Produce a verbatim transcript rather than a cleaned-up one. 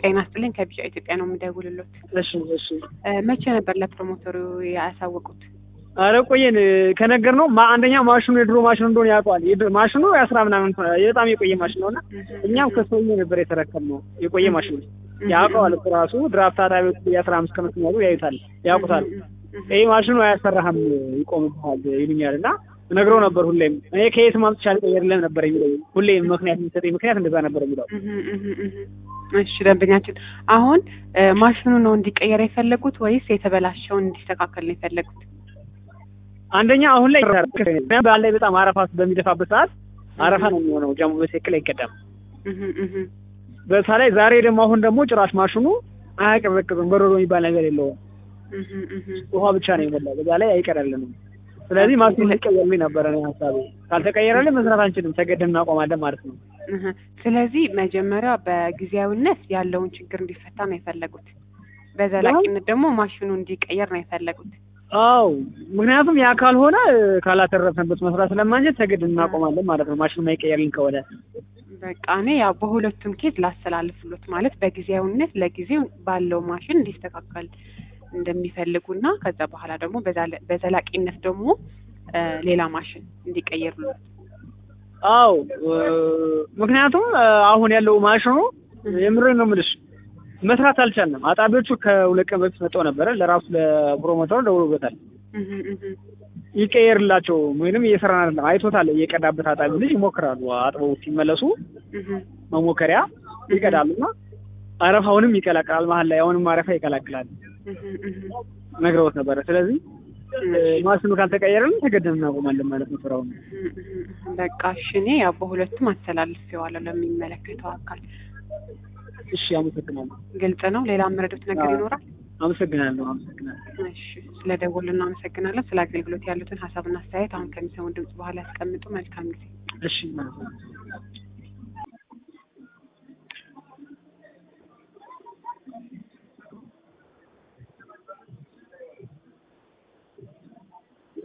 ጤና ይስጥልኝ ከቢጫ ኢትዮጵያ ነው የምደውልልዎት። እሺ እሺ መቼ ነበር ለፕሮሞተሩ ያሳወቁት? አረ ቆየን ከነገርነው አንደኛ ማሽኑ የድሮ ማሽኑ እንደሆነ ያውቀዋል። ማሽኑ ያስራ ምናምን በጣም የቆየ ማሽን ነውና እኛም ከሰውዬ ነበር የተረከብነው የቆየ ማሽኑ ያውቀዋል። ራሱ ድራፍት አጣቢዎች የአስራ አምስት ቀን ነው ያዩታል ያውቁታል። ይሄ ማሽኑ አያሰራህም ይቆምብሃል ይሉኛልና ነግረው ነበር። ሁሌም እኔ ከየት ማምጣት አልቀየርለም ነበር የሚለው ሁሌም ምክንያት የሚሰጠኝ ምክንያት እንደዛ ነበር የሚለው። እሺ ደንበኛችን አሁን ማሽኑ ነው እንዲቀየር የፈለጉት ወይስ የተበላሸውን እንዲስተካከል ነው የፈለጉት? አንደኛ አሁን ላይ ባለ በጣም አረፋ በሚደፋበት ሰዓት አረፋ ነው የሚሆነው ጃሙ በትክክል አይቀዳም። በዛ ላይ ዛሬ ደግሞ አሁን ደግሞ ጭራሽ ማሽኑ አያቀዘቅዝም በረዶ የሚባል ነገር የለውም። ውሃ ብቻ ነው የሚሞላው በዛ ላይ አይቀዳልንም። ስለዚህ ማሽኑ ሊቀየርልኝ ነበር ነው ሐሳቤ። ካልተቀየረልኝ መስራት አንችልም ተገደን እናቆማለን ማለት ነው። ስለዚህ መጀመሪያ በጊዜያዊነት ያለውን ችግር እንዲፈታ ነው የፈለጉት። በዘላቂነት ደግሞ ማሽኑ እንዲቀየር ነው የፈለጉት። አው ምክንያቱም ያ ካልሆነ ካላተረፈበት መስራት ስለማንችል ተገደን እናቆማለን ማለት ነው ማሽኑ ማይቀየርልኝ ከሆነ። በቃ እኔ ያው በሁለቱም ኬዝ ላስተላልፍሎት ማለት በጊዜያዊነት ለጊዜው ባለው ማሽን እንዲስተካከል እንደሚፈልጉና ከዛ በኋላ ደግሞ በዘላቂነት ደግሞ ሌላ ማሽን እንዲቀየርሉት። አው ምክንያቱም አሁን ያለው ማሽኑ የምሬን ነው የምልሽ መስራት አልቻልንም። አጣቢዎቹ ከሁለት ቀን በፊት መጣው ነበር ለራሱ ለፕሮሞተሩ ደውሎበታል ይቀየርላቸው ምንም እየሰራን አይደለም አይቶታል። እየቀዳበት አጣቢው ልጅ ይሞክራሉ አጥበው ሲመለሱ መሞከሪያ ይቀዳሉና አረፋውንም ይቀላቅላል መሀል ላይ አሁንም አረፋ ይቀላቅላል ነግረውት ነበር። ስለዚህ ማሽኑ ካልተቀየረልን ተገደን እናቆማለን ማለት ነው ስራውን። በቃ እሺ እኔ ያው በሁለቱም አስተላልፌዋለሁ ለሚመለከተው አካል። እሺ አመሰግናለሁ። ግልጽ ነው። ሌላ መረዳት ነገር ይኖራል? አመሰግናለሁ አመሰግናለሁ። እሺ ስለደወሉልን አመሰግናለሁ። ስለ አገልግሎት ያሉትን ሀሳብና አስተያየት አሁን ከሚሰሙ ድምጽ በኋላ ያስቀምጡ። መልካም ጊዜ። እሺ ማለት ነው።